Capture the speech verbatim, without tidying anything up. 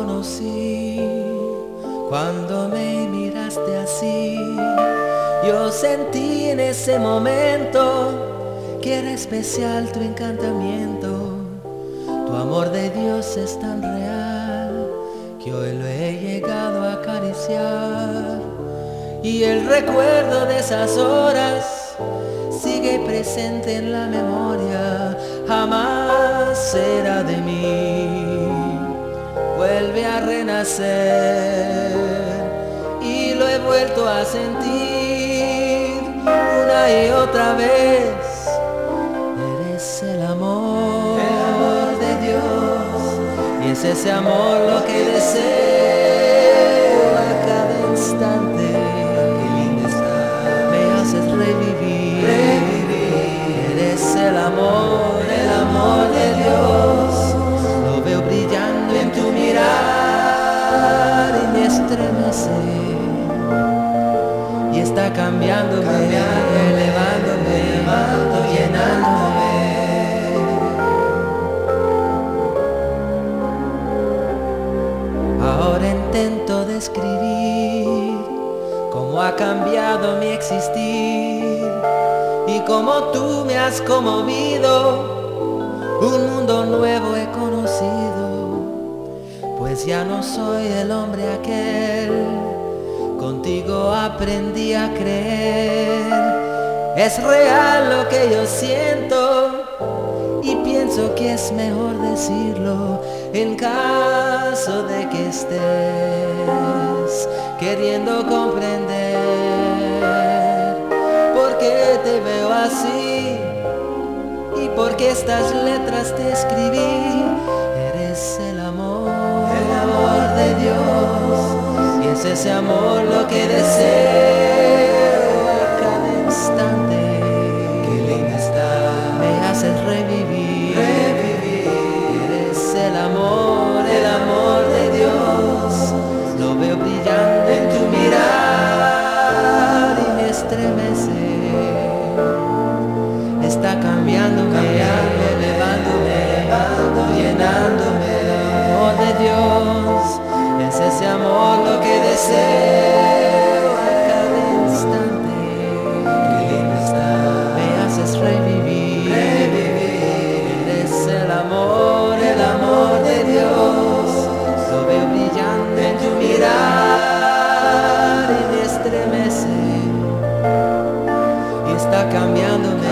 conocí, cuando me miraste así, yo sentí en ese momento que era especial tu encantamiento. Tu amor de Dios es tan real que hoy lo he llegado a acariciar, y el recuerdo de esas horas sigue presente en la memoria. Jamás será de mí, vuelve a renacer y lo he vuelto a sentir una y otra vez. Eres el amor, el amor de Dios, y es ese amor lo que deseo a cada instante. Qué lindo está, me haces revivir, revivir. Eres el amor, el amor de Dios, lo veo brillando en tu mirar y me estremece, y está cambiándome, cambiándome, elevándome, elevando, llenándome. Ahora intento describir cómo ha cambiado mi existir y cómo tú me has conmovido. Un mundo nuevo he conocido, pues ya no soy el hombre aquel. Contigo aprendí a creer. Es real lo que yo siento y pienso que es mejor decirlo en caso de que estés queriendo comprender por qué te veo así y por qué estas letras te escribí. Eres el amor, el amor de Dios, y es ese amor lo que deseo a cada instante. Qué linda está, me haces revivir, revivir. Eres el amor, el amor de Dios, lo veo brillando en tu mirar y me estremece. Está cambiándome, cambiando, elevándome, elevando, llenándome. El amor de Dios es ese amor lo que deseo a cada instante. Qué lindo está, me haces revivir, revivir. Eres el amor, el amor de Dios, lo veo brillando en tu mirar y me estremece, y está cambiándome,